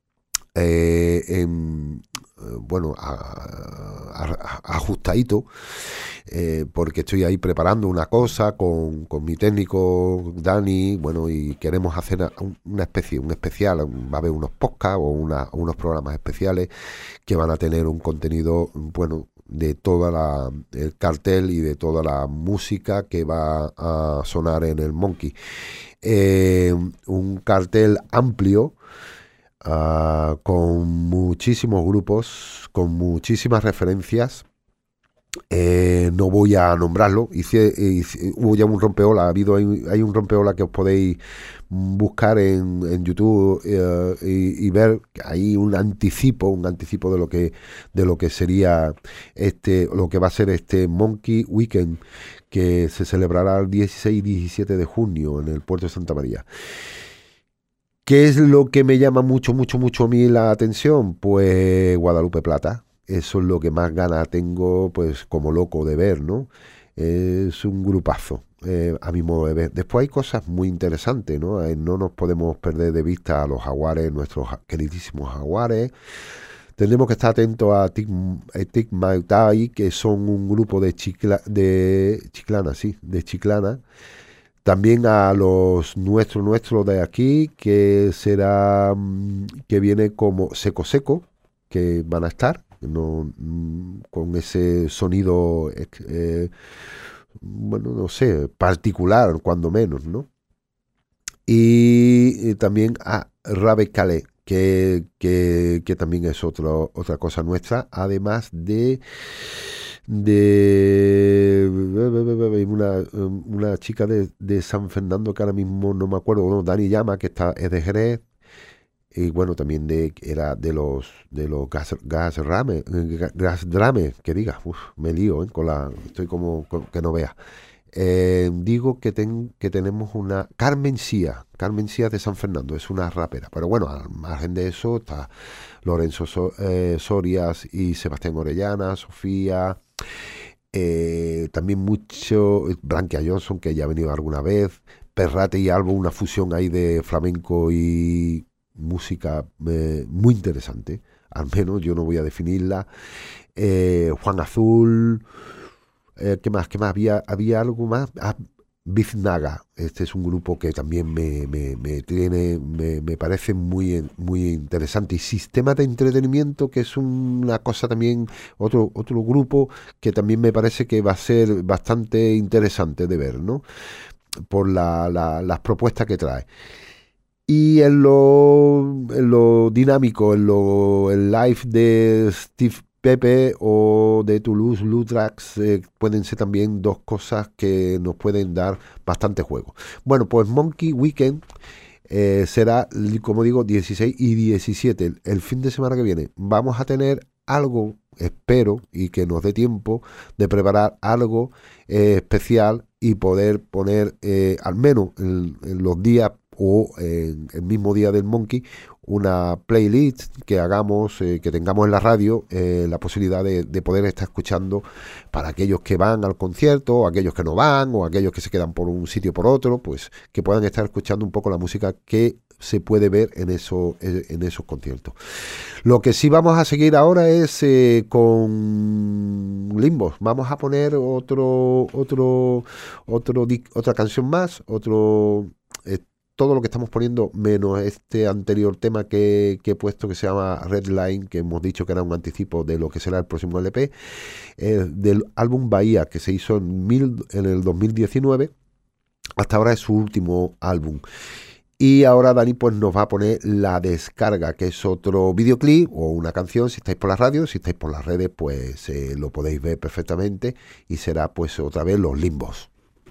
eh, en, bueno, a, a, a, ajustadito, eh, porque estoy ahí preparando una cosa con, con mi técnico Dani, bueno, y queremos hacer una especie, un especial, va a haber unos podcasts o una, unos programas especiales que van a tener un contenido, bueno, de toda la el cartel y de toda la música que va a sonar en el Monkey. Eh, un cartel amplio, Uh, con muchísimos grupos, con muchísimas referencias. Eh, no voy a nombrarlo. Hice, hice, hubo ya un rompeola, ha habido hay, hay un rompeola que os podéis buscar en, en YouTube eh, y, y ver ahí un anticipo, un anticipo de lo que de lo que sería este, lo que va a ser este Monkey Weekend, que se celebrará el dieciséis y diecisiete de junio en el puerto de Santa María. ¿Qué es lo que me llama mucho, mucho, mucho a mí la atención? Pues Guadalupe Plata. Eso es lo que más ganas tengo, pues como loco de ver, ¿no? Es un grupazo, eh, a mi modo de ver. Después hay cosas muy interesantes, ¿no? Eh, no nos podemos perder de vista a los Jaguares, nuestros queridísimos Jaguares. Tendremos que estar atentos a Tic Mai Tai, que son un grupo de, Chicla, de Chiclana, sí, de Chiclana. También a los nuestros, nuestros de aquí, que será, que viene como Seco Seco, que van a estar, no, con ese sonido, eh, bueno, no sé, particular, cuando menos, ¿no? Y, y también a Rabe Calais, que, que, que también es otro, otra cosa nuestra, además de... de una, una chica de, de San Fernando que ahora mismo no me acuerdo, no, Dani Llama, que está, es de Jerez, y bueno, también de era de los de los gas gas rame, gas drame, que diga, uf, me lío, ¿eh? Con la, estoy como con, que no vea. Eh, digo que, ten, que tenemos una Carmen Sia, Carmen Sia de San Fernando, es una rapera, pero bueno, al margen de eso está Lorenzo so, eh, Sorias y Sebastián Orellana, Sofía, eh, también mucho Blanquia Johnson, que ya ha venido alguna vez, Perrate y Albo, una fusión ahí de flamenco y música eh, muy interesante, al menos yo no voy a definirla, eh, Juan Azul. Eh, ¿Qué más? ¿Qué más? Había, había algo más. Ah, Biznaga. Este es un grupo que también me, me, me tiene, me, me parece muy, muy interesante. Y Sistema de Entretenimiento, que es una cosa también, otro, otro grupo que también me parece que va a ser bastante interesante de ver, ¿no? Por la, la, las propuestas que trae. Y en lo, en lo dinámico, en lo el live de Steve Pepe o de Toulouse-Lautrec, eh, pueden ser también dos cosas que nos pueden dar bastante juego. Bueno, pues Monkey Weekend eh, será, como digo, dieciséis y diecisiete, el, el fin de semana que viene. Vamos a tener algo, espero, y que nos dé tiempo de preparar algo eh, especial y poder poner eh, al menos en, en los días o en el mismo día del Monkey una playlist que hagamos, eh, que tengamos en la radio, eh, la posibilidad de, de poder estar escuchando para aquellos que van al concierto, o aquellos que no van, o aquellos que se quedan por un sitio o por otro, pues que puedan estar escuchando un poco la música que se puede ver en, eso, en esos conciertos. Lo que sí vamos a seguir ahora es eh, con Limbos. Vamos a poner otro, otro, otro, otra canción más, otro... Eh, todo lo que estamos poniendo, menos este anterior tema que, que he puesto, que se llama Red Line, que hemos dicho que era un anticipo de lo que será el próximo L P, eh, del álbum Bahía, que se hizo en, mil, en el dos mil diecinueve. Hasta ahora es su último álbum. Y ahora Dani pues nos va a poner La Descarga, que es otro videoclip o una canción. Si estáis por la radio, si estáis por las redes, pues eh, lo podéis ver perfectamente. Y será pues otra vez Los Limbos.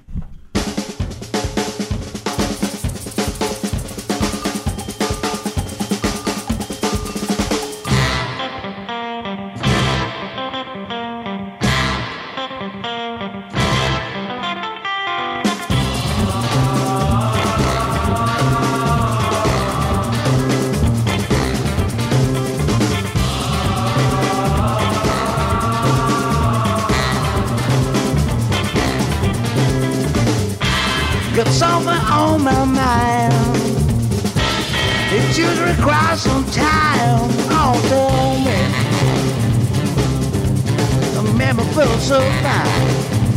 Got something on my mind. It just requires some time. Oh, tell me. The memory feels so fine.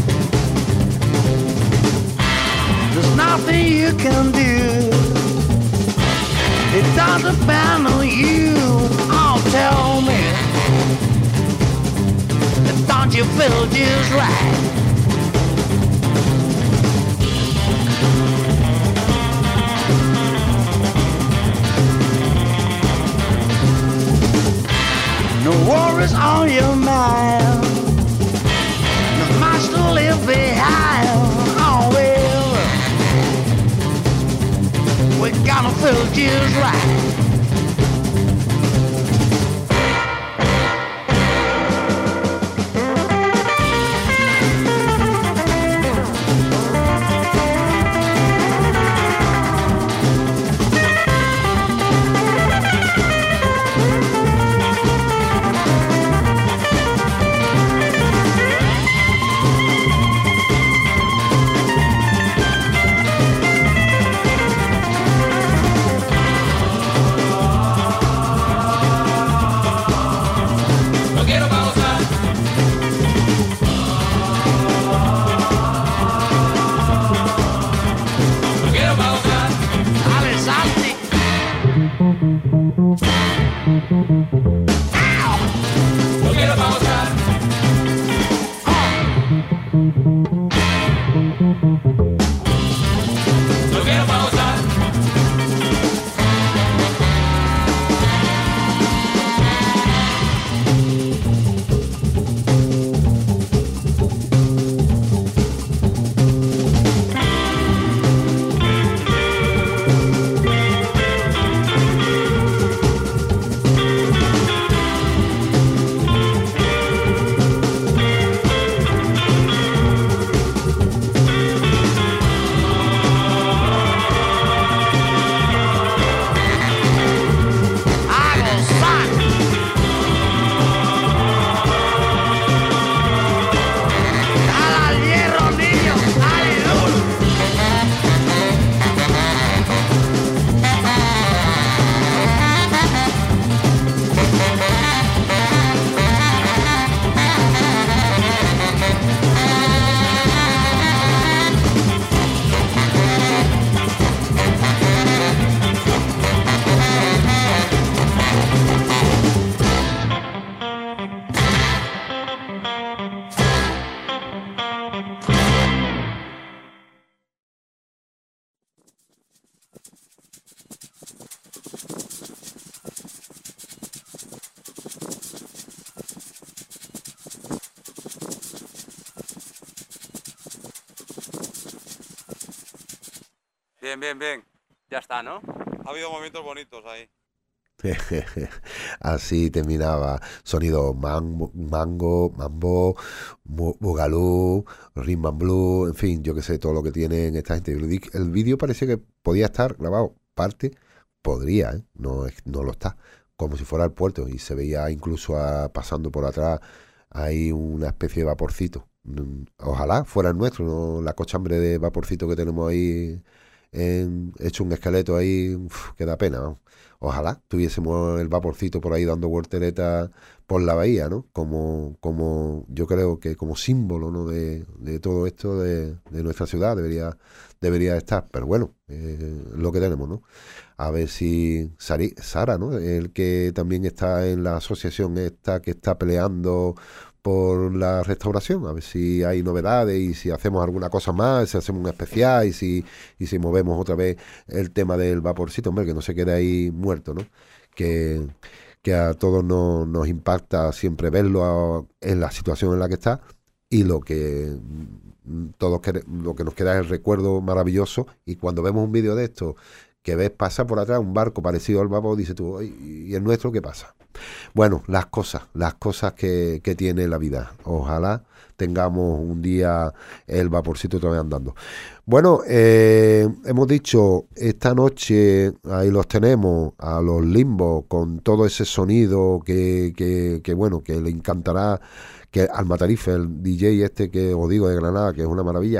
There's nothing you can do. It doesn't depend on you. Oh, tell me. Don't you feel just right? No worries on your mind. No much to live behind. Oh well, we're gonna feel just right. Bien, bien, bien. Ya está, ¿no? Ha habido momentos bonitos ahí. Así terminaba. Sonido mango, mango, mambo, bugalú, rhythm and blues, en fin, yo que sé, todo lo que tienen esta gente. El, el vídeo parece que podía estar grabado, parte, podría, ¿eh? no, no lo está, como si fuera el puerto, y se veía incluso a, pasando por atrás, hay una especie de vaporcito. Ojalá fuera el nuestro, ¿no? La cochambre de vaporcito que tenemos ahí, en, hecho un esqueleto ahí, uf, que da pena, ¿no? Ojalá tuviésemos el vaporcito por ahí dando volteretas por la bahía, ¿no? Como, como yo creo que como símbolo, ¿no? de, de todo esto de, de nuestra ciudad debería, debería estar. Pero bueno, eh, lo que tenemos, ¿no? A ver si Sari, Sara, ¿no? El que también está en la asociación esta que está peleando por la restauración, a ver si hay novedades y si hacemos alguna cosa más, si hacemos un especial y si, y si movemos otra vez el tema del vaporcito, hombre, que no se quede ahí muerto, ¿no? Que, que a todos nos, nos impacta siempre verlo a, en la situación en la que está, y lo que todos quere, lo que nos queda es el recuerdo maravilloso, y cuando vemos un vídeo de esto que ves pasar por atrás un barco parecido al vapor, dices tú, ¿y el nuestro qué pasa? Bueno, las cosas, las cosas que, que tiene la vida. Ojalá tengamos un día el vaporcito todavía andando. Bueno, eh, hemos dicho, esta noche ahí los tenemos, a los Limbo, con todo ese sonido que, que, que bueno, que le encantará, que al Matarife, el D J este que os digo de Granada, que es una maravilla,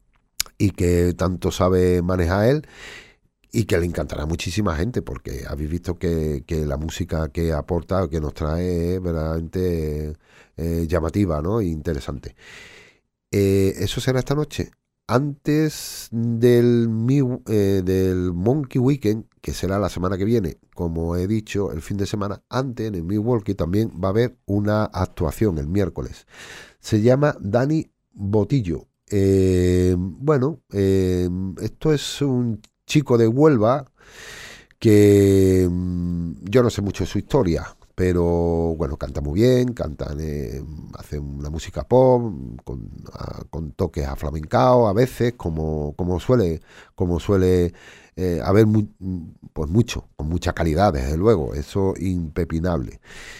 y que tanto sabe manejar él, y que le encantará a muchísima gente, porque habéis visto que, que la música que aporta, que nos trae, es verdaderamente eh, llamativa, ¿no? E interesante. Eh, eso será esta noche. Antes del, eh, del Monkey Weekend, que será la semana que viene, como he dicho, el fin de semana, antes en el Milwaukee también va a haber una actuación el miércoles. Se llama Dani Botillo. Eh, bueno, eh, esto es un chico de Huelva que mmm, yo no sé mucho de su historia, pero bueno, canta muy bien, canta, eh, hace una música pop con, a, con toques aflamencados a veces, como, como suele como suele eh, haber mu pues mucho, con mucha calidad, desde luego, eso impepinable.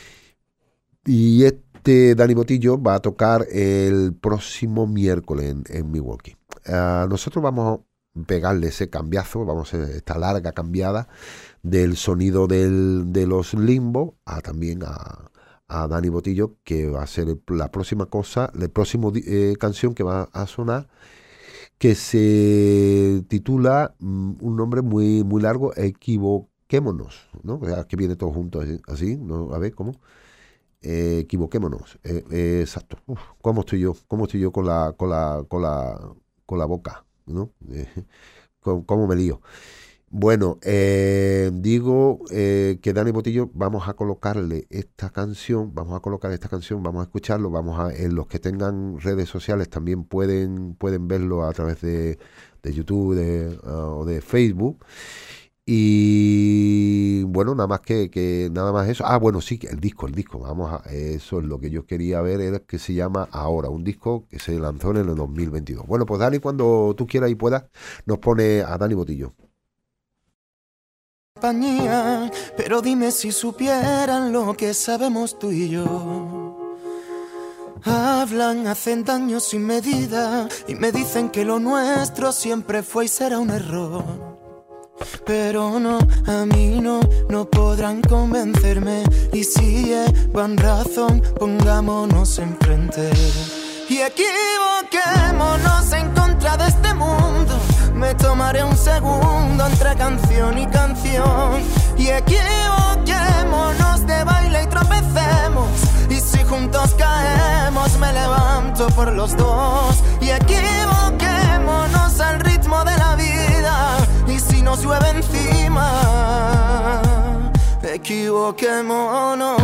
Y este Dani Botillo va a tocar el próximo miércoles en, en Milwaukee. Uh, nosotros vamos a pegarle ese cambiazo, vamos a esta larga cambiada del sonido del, de los Limbo a también a, a Dani Botillo, que va a ser el, la próxima cosa, la próxima eh, canción que va a sonar, que se titula um, un nombre muy muy largo, Equivoquémonos, ¿no? O sea, que viene todo junto así, así, ¿no? A ver, ¿cómo? Eh, equivoquémonos, eh, eh, exacto. Uf, ¿cómo estoy yo? ¿Cómo estoy yo con la con la con la con la boca? ¿No? Eh, ¿Cómo me lío? Bueno, eh, digo eh, que Dani Botillo, vamos a colocarle esta canción, vamos a colocar esta canción, vamos a escucharlo, vamos a, en los que tengan redes sociales también pueden, pueden verlo a través de, de YouTube de, uh, o de Facebook. Y bueno, nada más que, que nada más eso. Ah, bueno, sí, el disco, el disco, vamos a, eso es lo que yo quería ver, era que se llama Ahora, un disco que se lanzó en el dos mil veintidós. Bueno, pues Dani, cuando tú quieras y puedas, nos pone a Dani Botillo. Compañía, pero dime si supieran lo que sabemos tú y yo. Hablan, hacen daño sin medida y me dicen que lo nuestro siempre fue y será un error. Pero no, a mí no, no podrán convencerme. Y si llevan razón, pongámonos enfrente y equivoquémonos en contra de este mundo. Me tomaré un segundo entre canción y canción. Y equivoquémonos de baile y tropecemos. Y si juntos caemos, me levanto por los dos. Y equivoquémonos al ritmo de la vida. Y si nos llueve encima, equivoquémonos.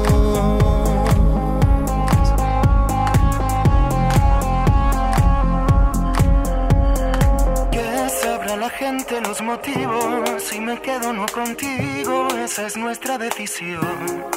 Que sabrá la gente los motivos. Si me quedo o no contigo, esa es nuestra decisión.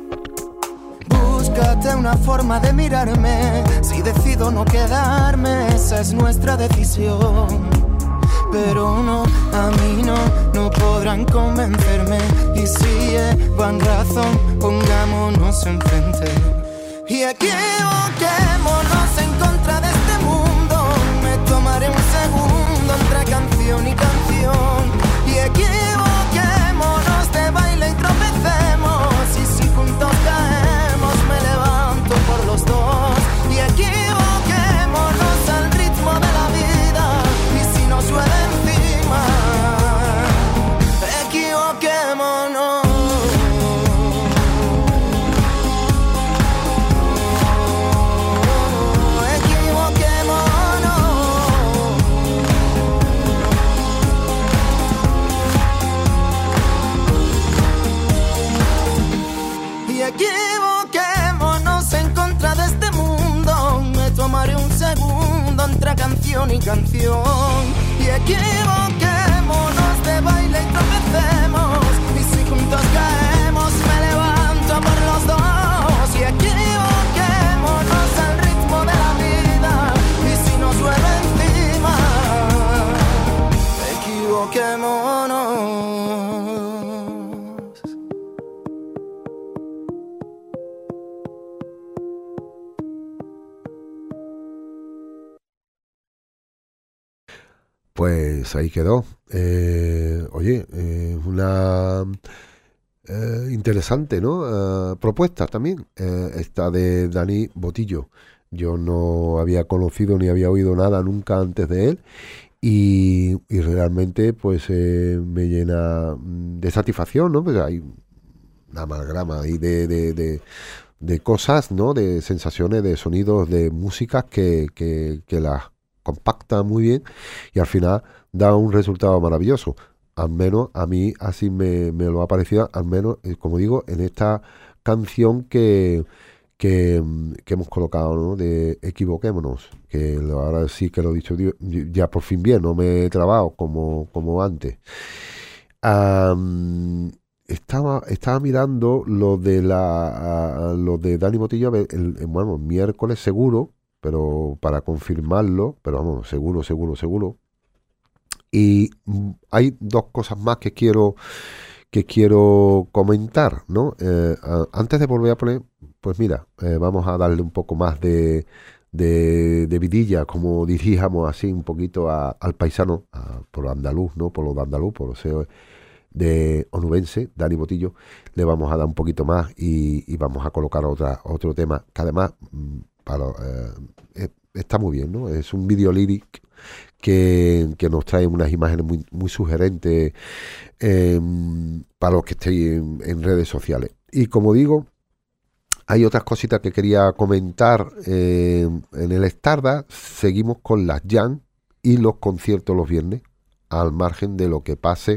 Búscate una forma de mirarme. Si decido no quedarme, esa es nuestra decisión. pero no, a mí no, no podrán convencerme. Y si llevan razón, pongámonos enfrente. Y equivoquémonos en contra de este mundo. Me tomaré un segundo entre canción y canción. Y equivoquémonos de baile y tropecemos. Y si juntos caemos, me levanto por los dos. Y equivoquémonos al ritmo de la vida. Y si nos llueve encima, equivoquémonos. Equivoquémonos en contra de este mundo. Me tomaré un segundo entre canción y canción. Y equivoquémonos de baile y tropecemos. Y si juntos caemos, me levanto por los dos. Y equivoquémonos al ritmo de la vida. Y si nos llueve encima, equivoquémonos. Pues ahí quedó. Eh, oye, eh, una eh, interesante, ¿no? Eh, propuesta también, eh, esta de Dani Botillo. Yo no había conocido ni había oído nada nunca antes de él y, y realmente pues eh, me llena de satisfacción, ¿no? Porque hay una amalgama ahí de, de, de, de cosas, ¿no? De sensaciones, de sonidos, de músicas que, que, que las compacta muy bien y al final da un resultado maravilloso. Al menos a mí así me, me lo ha parecido, al menos, eh, como digo, en esta canción que, que, que hemos colocado, ¿no? De Equivoquémonos, que lo- ahora sí que lo he dicho Dios, ya por fin bien, no me he trabado como, como antes. Am, estaba, estaba mirando lo de la a- lo de Dani Botillo, a ver, el, el- bueno, miércoles seguro, pero para confirmarlo, pero vamos, seguro, seguro, seguro. Y mm, hay dos cosas más que quiero que quiero comentar, ¿no? Eh, a- antes de volver a poner, pues mira, eh, vamos a darle un poco más de, de, de vidilla, como diríamos así, un poquito a- al paisano, a- por lo andaluz, ¿no? Por lo de andaluz, por lo seo de onubense, Dani Botillo, le vamos a dar un poquito más y, y vamos a colocar otra, otro tema que además mm, para, eh, eh, está muy bien, ¿no? Es un video lyric que, que nos trae unas imágenes muy, muy sugerentes eh, para los que estéis en, en redes sociales. Y como digo, hay otras cositas que quería comentar. Eh, en el Stardust seguimos con las jam y los conciertos los viernes, al margen de lo que pase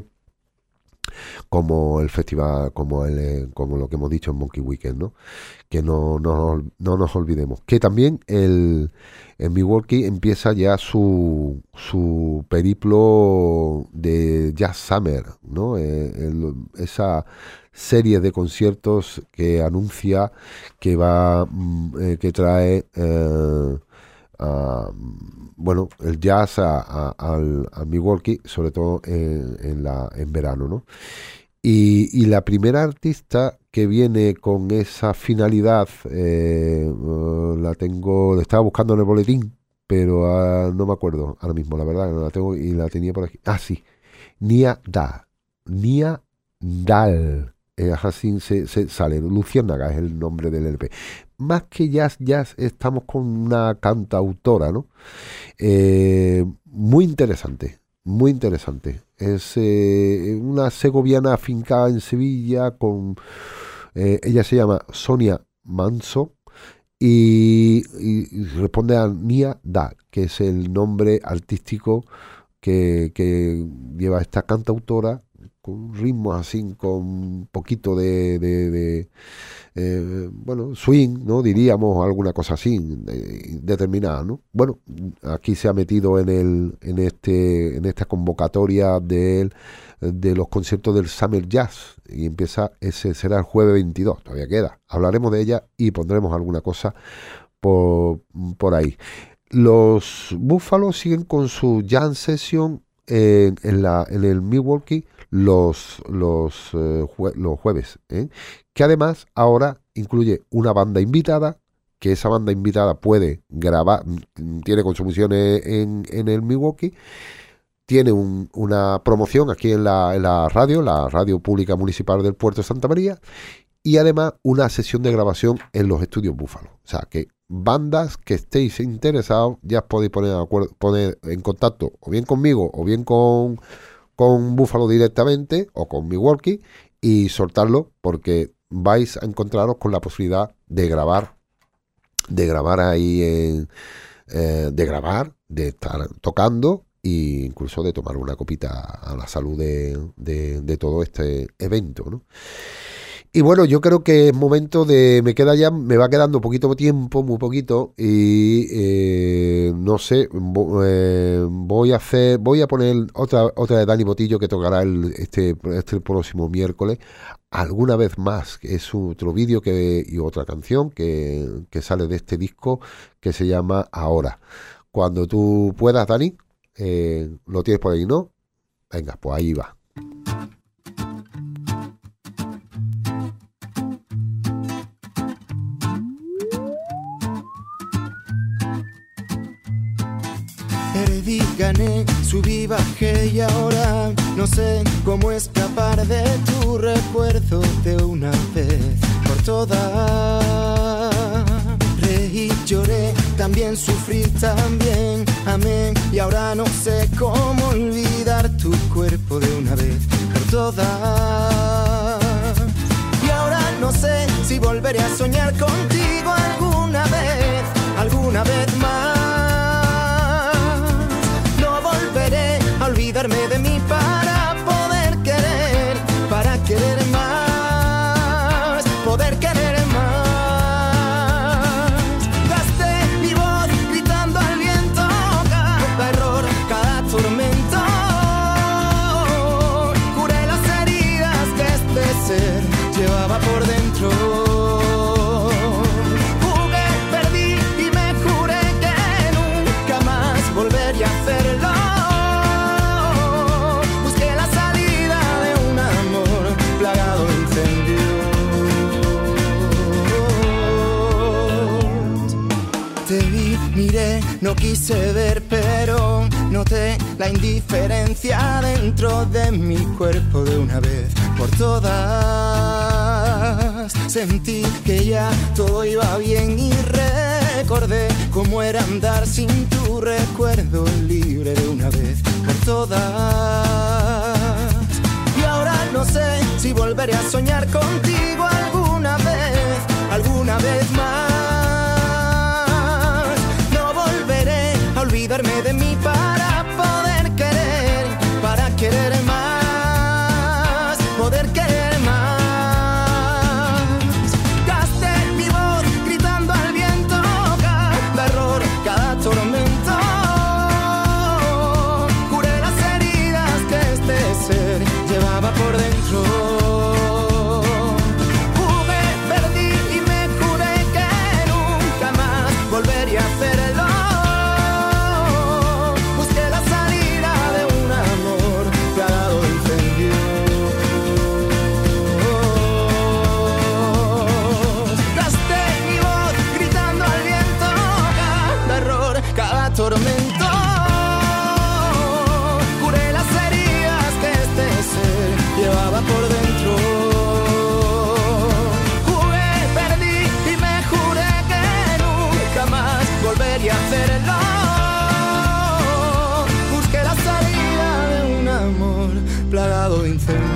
como el festival, como el, eh, como lo que hemos dicho en Monkey Weekend, ¿no? Que no, no, no nos olvidemos. Que también el, el Milwaukee empieza ya su, su periplo de Jazz Summer, ¿no? Eh, el- esa serie de conciertos que anuncia que va, mm, eh, que trae eh, a, bueno, el jazz a, a- al, al Milwaukee, sobre todo en, en la, en verano, ¿no? Y, y la primera artista que viene con esa finalidad, eh, eh, la tengo, la estaba buscando en el boletín, pero ah, no me acuerdo ahora mismo, la verdad, no la tengo y la tenía por aquí. Ah, sí, Nia Da, Nia Dal, eh, así se, se sale, Luciérnaga es el nombre del L P. Más que jazz, jazz, estamos con una cantautora, ¿no? Eh, muy interesante, muy interesante. Es eh, una segoviana afincada en Sevilla con... eh, ella se llama Sonia Manso y, y- y responde a Nia Da, que es el nombre artístico que, que lleva esta cantautora con ritmos así, con un poquito de, de- de, eh, bueno, swing, ¿no? Diríamos, alguna cosa así, eh, determinada, ¿no? Bueno, aquí se ha metido en el, en este, en esta convocatoria de, de los conciertos del Summer Jazz y empieza, ese será el jueves veintidós, todavía queda. Hablaremos de ella y pondremos alguna cosa por, por ahí. Los Búfalos siguen con su Jam Session eh, en, la, en el Milwaukee los, los, eh, jue- los jueves, ¿eh? Que además ahora incluye una banda invitada, que esa banda invitada puede grabar, mm, tiene consumiciones en, en el Milwaukee, tiene un- una promoción aquí en la, en la radio, la radio pública municipal del Puerto de Santa María, y además una sesión de grabación en los estudios Búfalo. O sea que bandas que estéis interesados ya os podéis poner, de acuerdo, poner en contacto o bien conmigo o bien con, con Búfalo directamente o con Milwaukee y soltarlo, porque vais a encontraros con la posibilidad de grabar, de grabar ahí, en, eh, de grabar, de estar tocando e incluso de tomar una copita a la salud de, de, de todo este evento, ¿no? Y bueno, yo creo que es momento de, me queda ya, me va quedando poquito tiempo, muy poquito, y eh, no sé, vo- eh, voy a hacer, voy a poner otra otra de Dani Botillo, que tocará el, este, este próximo miércoles, alguna vez más, que es otro vídeo que y otra canción que, que sale de este disco que se llama Ahora. Cuando tú puedas, Dani, eh, lo tienes por ahí, ¿no? Venga, pues ahí va. Perdí, gané, subí, bajé y ahora no sé cómo escapar de tu recuerdo de una vez por todas. Reí, lloré, también sufrí, también amé y ahora no sé cómo olvidar tu cuerpo de una vez por todas. Y ahora no sé si volveré a soñar contigo alguna vez, alguna vez más. A olvidarme de mí para poder querer, para querer más, poder querer más. Gasté mi voz gritando al viento, cada error, cada tormento. Curé las heridas que este ser llevaba por dentro. Jugué, perdí y me juré que nunca más volvería a hacerlo. Miré, no quise ver, pero noté la indiferencia dentro de mi cuerpo de una vez por todas. Sentí que ya todo iba bien y recordé cómo era andar sin tu recuerdo, libre de una vez por todas. Y ahora no sé si volveré a soñar contigo alguna vez, alguna vez más. Olvidarme de mí para poder querer, para querer más, poder querer más. Gasté mi voz gritando al viento, cada error, cada tormento. Curé las heridas que este ser llevaba por dentro. Jugué, perdí y me juré que nunca más volvería a hacerlo. Tormento, curé las heridas que este ser llevaba por dentro. Jugué, perdí y me juré que nunca más volvería a hacerlo. Busqué la salida de un amor plagado de incendio.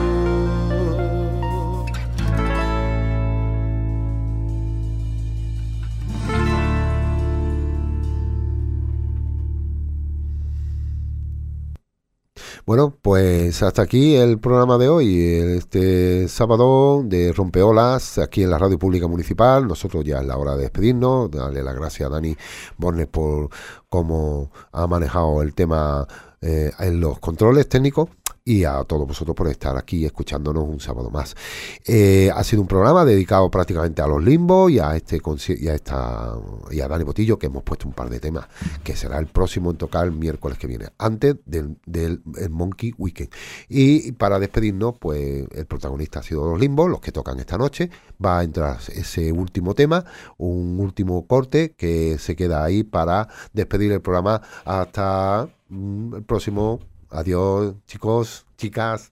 Bueno, pues hasta aquí el programa de hoy, este sábado de Rompeolas, aquí en la Radio Pública Municipal. Nosotros ya es la hora de despedirnos, darle las gracias a Dani Bornes por cómo ha manejado el tema eh, en los controles técnicos, y a todos vosotros por estar aquí escuchándonos un sábado más. Eh, ha sido un programa dedicado prácticamente a los limbos y a este y a esta y a Dani Botillo, que hemos puesto un par de temas, que será el próximo en tocar el miércoles que viene, antes del, del el Monkey Weekend. Y para despedirnos, pues el protagonista ha sido los limbos, los que tocan esta noche. Va a entrar ese último tema, un último corte que se queda ahí para despedir el programa hasta mm, el próximo. Adiós, chicos, chicas.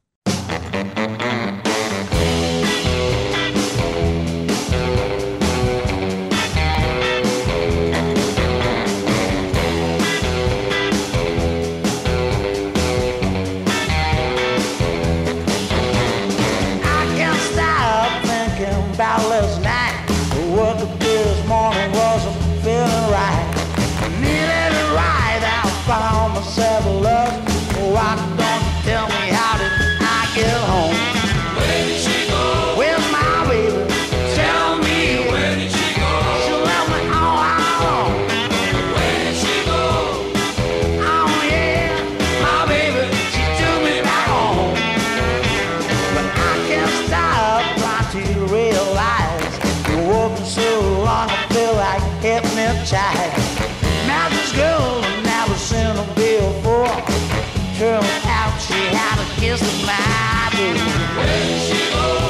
Why don't you tell me how did I get home? Where did she go? Where's my baby? Tell me, where did she go? She left me all alone. Where did she go? Oh yeah, my baby, she took me back home. But I can't stop trying to realize you're working so long I feel like hypnotized. Now this girl I've never seen her before. Turned out she had a kiss of my baby. Where did she go?